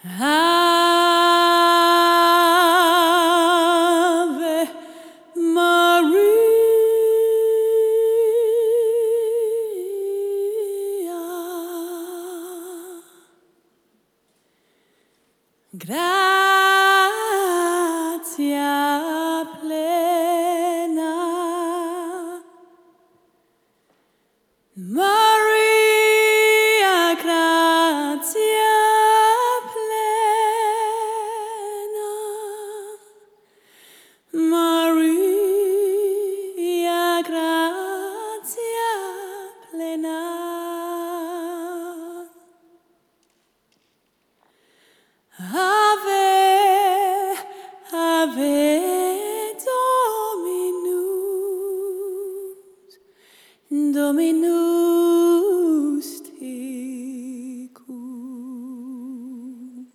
Ave Maria, gratia plena, Maria, gratia plena, Maria, gratia plena. Ave, Ave Dominus, Dominus tecum.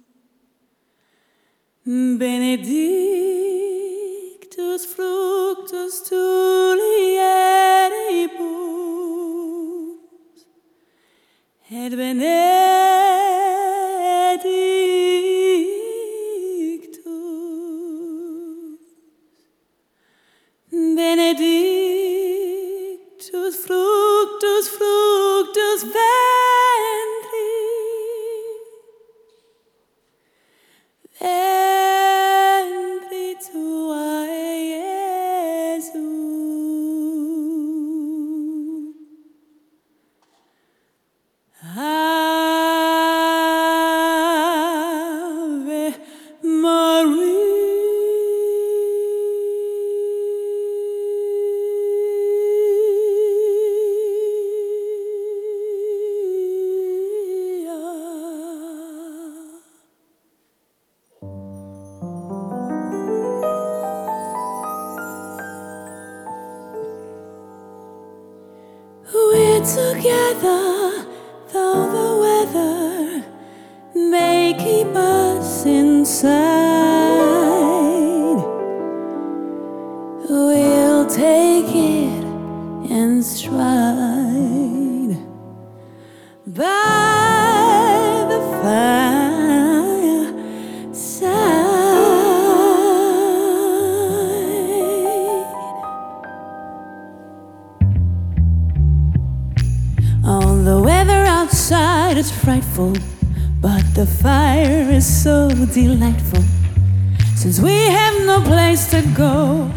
Benedictus fructus tulieribus, et benedictus fructus ventri tuae, Iesus. Ave We're together, though the weather may keep us inside. We'll take it in stride by the fireside. Oh, the weather outside is frightful, but the fire is so delightful. Since we have no place to go,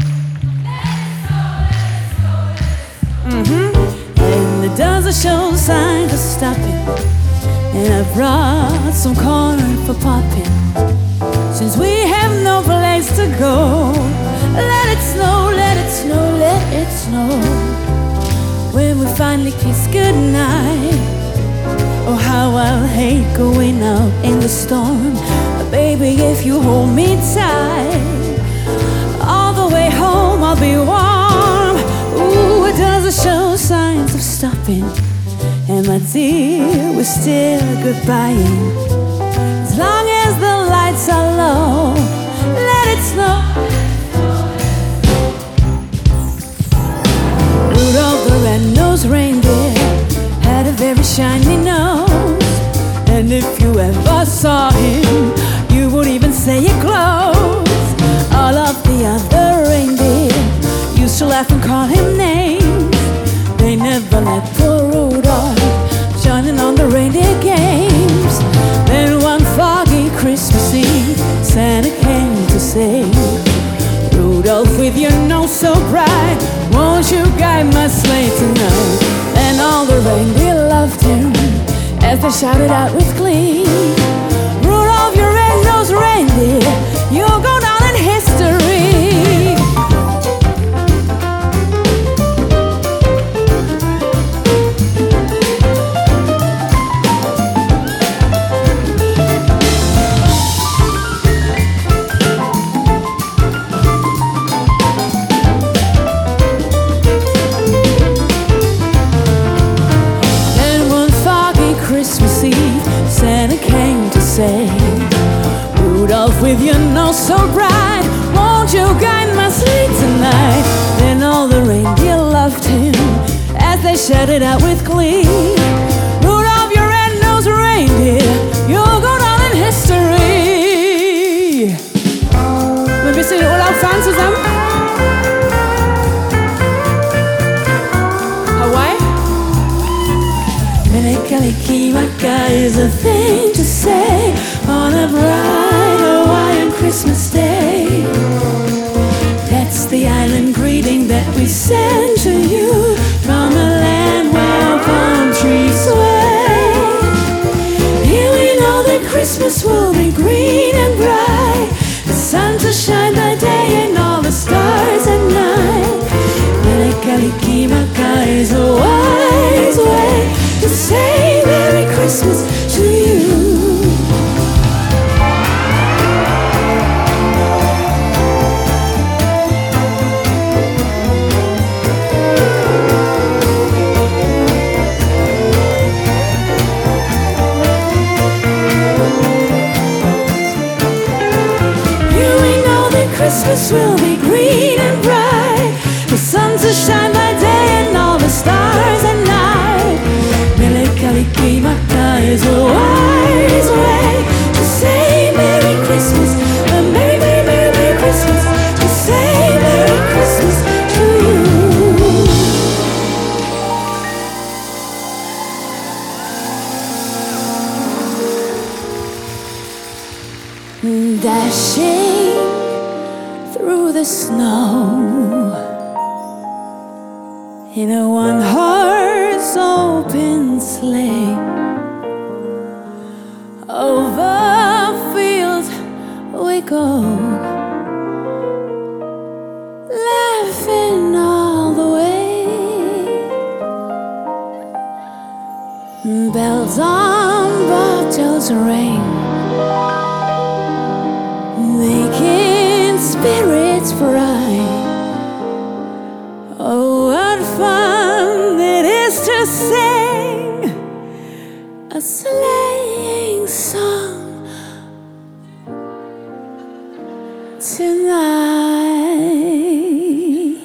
and it doesn't show signs of stopping, and I brought some corn for popping. Since we have no place to go, let it snow, let it snow, let it snow. When we finally kiss goodnight, oh how I'll hate going out in the storm. But baby, if you hold me tight, all the way home I'll be warm. Ooh, it doesn't show signs of stopping, and my dear, we're still goodbying. As long as the lights are low, let it snow. Rudolph the red-nosed reindeer had a very shiny nose, and if you ever saw him, you would even say it close. All of the other reindeer used to laugh and call him names. They never let poor Rudolph join in on the reindeer games. Then one foggy Christmas Eve, Santa came to say, Rudolph, with your nose so bright, won't you guide my sleigh tonight? And all the reindeer loved him as they shouted out with glee, Rudolph, your red-nosed reindeer, you'll go down in history. Christmas Eve, Santa came to say, Rudolph, with your nose so bright, won't you guide my sleigh tonight? Then all the reindeer loved him as they shouted out with glee, Rudolph, your red-nosed reindeer, you'll go down in history. a thing to say on a bright Hawaiian Christmas day. That's the island greeting that we send to you from a land where palm trees sway. Here we know that Christmas will be green and bright, the sun to shine by day and all the stars at night. Mele Kalikimaka is a wise way to say Merry Christmas to you. Christmas will be green and bright, the sun to shine by day and all the stars at night. Mele Kalikimaka is a wise way to say Merry Christmas, a Merry, Merry, Merry, Merry Christmas, to say Merry Christmas to you. Dashing through the snow in a one-horse open sleigh, over fields we go, laughing all the way. Bells on bobtails ring, making spirits bright. Oh, what fun it is to sing a sleighing song tonight.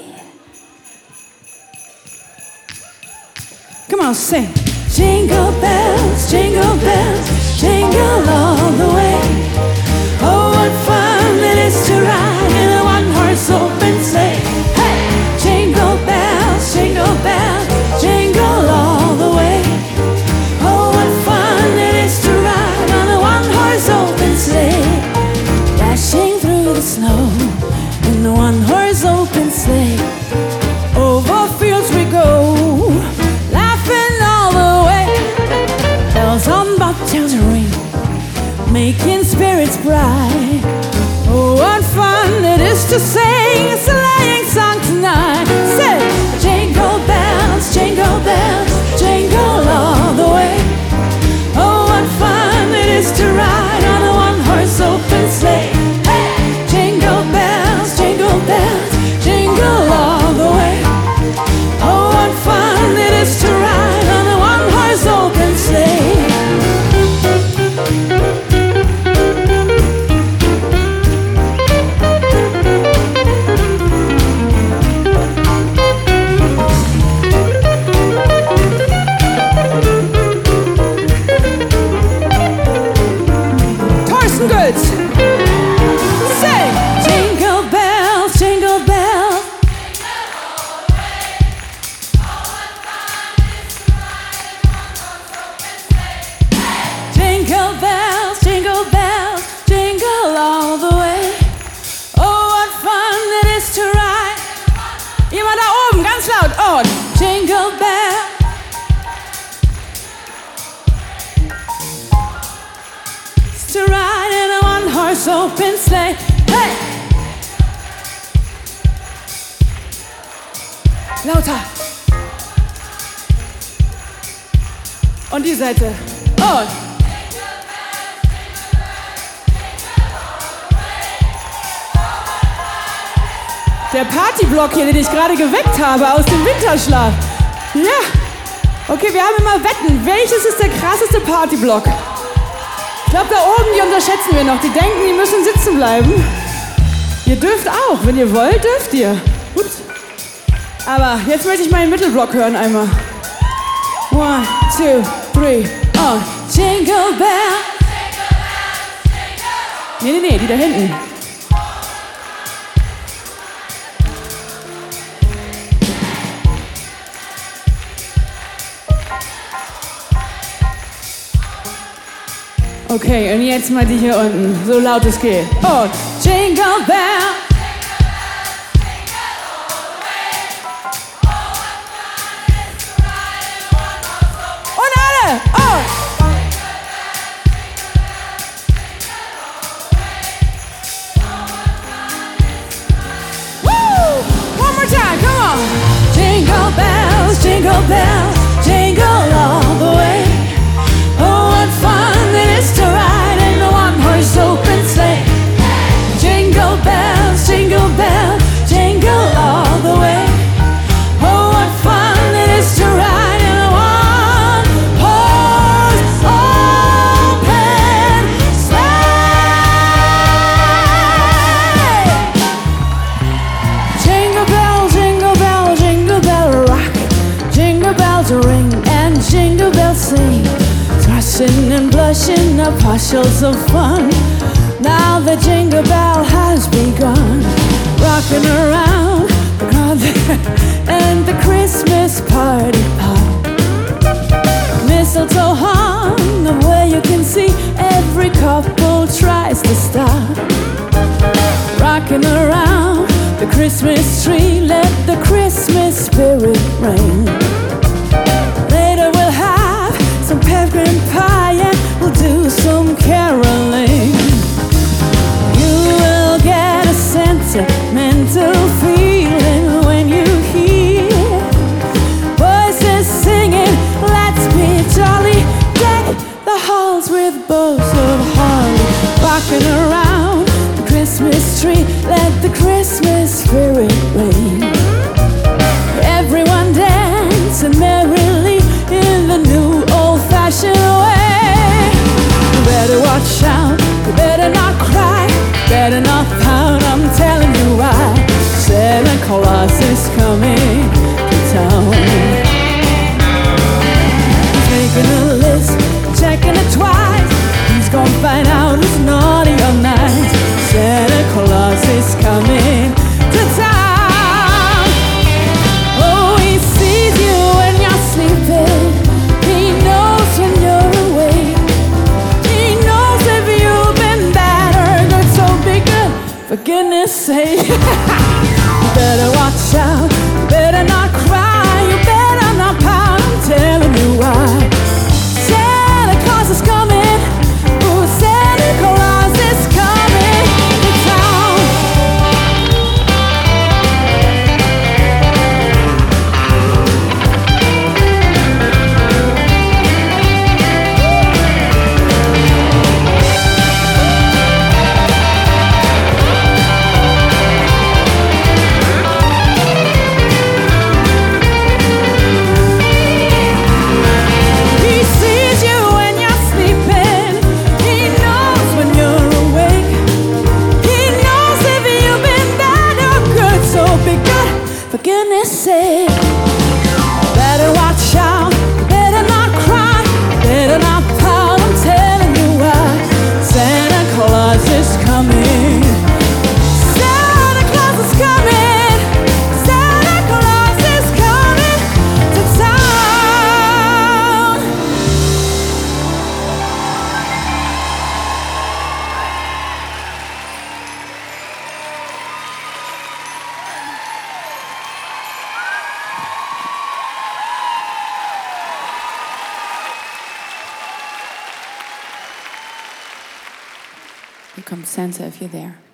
Come on, sing. Jingle bells, jingle all the way. Oh, what fun it is to ride in a one-horse open sleigh. Hey! Jingle bells, jingle all the way. Oh, what fun it is to ride on a one-horse open sleigh. Dashing through the snow in a one-horse open sleigh. Over fields we go, laughing all the way. Bells on bobtails ring, making spirits bright. Oh, what fun it is to sing a sleighing song tonight. Say, jingle bells, jingle all the way. Oh, what fun it is to ride on a one-horse open sleigh. Hey, jingle bells, jingle all the way. Oh, what fun it is to ride on a one-horse open sleigh. Say, jingle bells, jingle bells. Jingle bells, jingle all the way. Oh, what fun it is to ride. Jemand da oben, ganz laut. Und jingle bells. To ride in a one-horse open sleigh. Hey! Lauter. Und die Seite. Und. Der Partyblock hier, den ich gerade geweckt habe aus dem Winterschlaf. Ja. Okay, wir haben immer Wetten. Welches ist der krasseste Partyblock? Ich glaube, da oben, die unterschätzen wir noch. Die denken, die müssen sitzen bleiben. Ihr dürft auch. Wenn ihr wollt, dürft ihr. Ups. Aber jetzt möchte ich meinen Mittelblock hören einmal. 1, 2, 3, und Jingle Bell. Nee, die da hinten. Okay, und jetzt mal die hier unten, so laut es geht. Und Jingle Bell. Und alle, oh. Woo! One more time, come on. Jingle bells, jingle bells, jingle all the way. Oh, what fun it is to ride in a one-horse open sleigh. Jingle bells, jingle bells, jingle all the way. Oh, what fun it is to ride in a one-horse open sleigh. Jingle bell, jingle bell, jingle bell rock. Jingle bells ring and jingle bells sing. Thrashing and blushing are partials of fun. Now the jingle bell has begun. Rocking around the crowd and the Christmas party pop. Mistletoe hung the way you can see. Every couple tries to stop. Rocking around the Christmas tree. Let the Christmas spirit reign. Later we'll have some pecan pie and we'll do some caroling. You will get a sentimental feeling when you hear voices singing, let's be jolly. Deck the halls with boughs of holly. Rocking around the Christmas tree, let the Christmas spirit reign. Everyone dancing merrily in the new old-fashioned way. You better watch out, you better not cry, better not pout, I'm telling you why. Santa Claus is coming to town. He's making a list, checking it twice. He's gonna find out who's naughty or nice. Santa Claus is coming to town. Oh, he sees you when you're sleeping. He knows when you're awake. He knows if you've been bad or good, so be good, for goodness sake. You better watch out, you better not cry, you better not pout, I'm telling you why. Santa Claus is coming, oh, Santa Claus is coming to town. He sees you when you're sleeping. He knows when you're awake. He knows if you've been bad or good, so be good, for goodness sake. Better watch out, better not cry, better not pout, I'm telling you why. Santa Claus is coming. Santa Claus is coming. Santa Claus is coming to town. Here comes Santa if you're there.